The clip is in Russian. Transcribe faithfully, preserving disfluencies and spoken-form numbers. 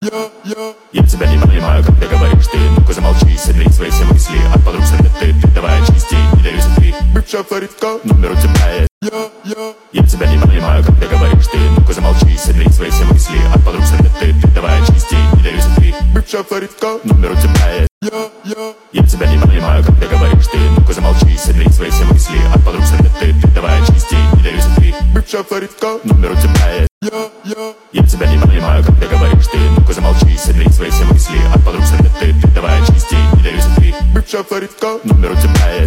Я, я, я тебя не понимаю, когда говоришь ты. Ну-ка замолчи, согрей свои все мысли. От подруг среди ты, ты давай чисти, не даюсь ты. Бывшая фаворитка, номер у тебя есть. Я, я, я тебя не понимаю, когда говоришь ты. Ну-ка замолчи, согрей свои все мысли. От подруг среди ты, ты давай чисти, не даюсь ты. Бывшая фаворитка, номер у тебя есть. Я, я, я тебя не понимаю, когда говоришь ты. Ну-ка замолчи, согрей свои все мысли. От подруг среди ты, ты давай чисти, не даюсь ты. Бывшая фаворитка, номер у тебя есть. Я, я, я тебя не понимаю, когда говоришь ты. Ну-ка замолчи, согрей свои все мысли. От подруг среди ты, ты давай чисти, не даюсь ты. Бывшая фаворитка, номер у тебя есть.